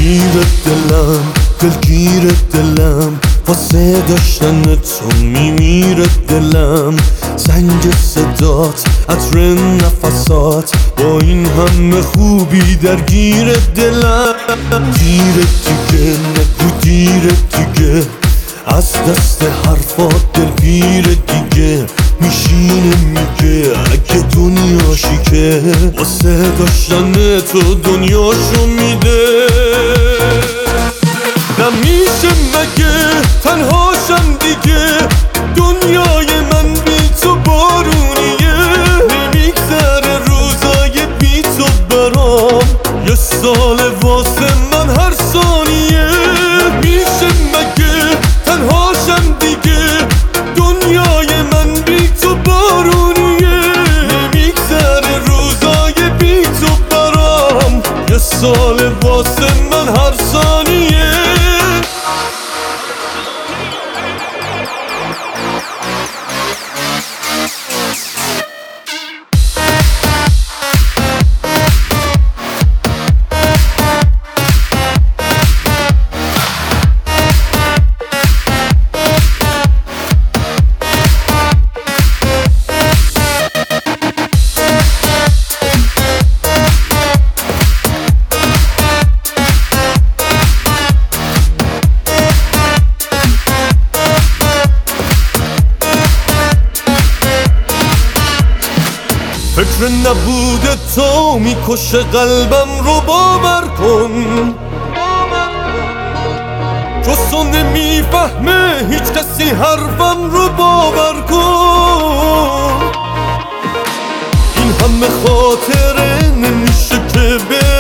دلگیر دلم واسه داشتن تو میمیره دلم. زنگ صدات، عطر نفسات، با این همه خوبی درگیر دلم. دیر دیگه نگو دیر دیگه، از دست حرفات دلگیر دیگه. میشینه میگه اگه دنیاشی که واسه داشتن تو دنیاشو میده. نمیشه مگه تنهاشم دیگه، دنیای من بی تو بارونیه. نمیگذره روزای بی تو برام، یه سال واسه من هر ثانیه. نمیشه مگه تنهاشم دیگه، دنیای من بی تو بارونیه. نمیگذره روزای بی تو برام، یه سال واسه من هر ثانیه. فکر نبود تو میکشه قلبم رو، باور کن. جز نمیفهمه هیچ کسی حرفم رو، باور کن. این همه خاطره نمیشه که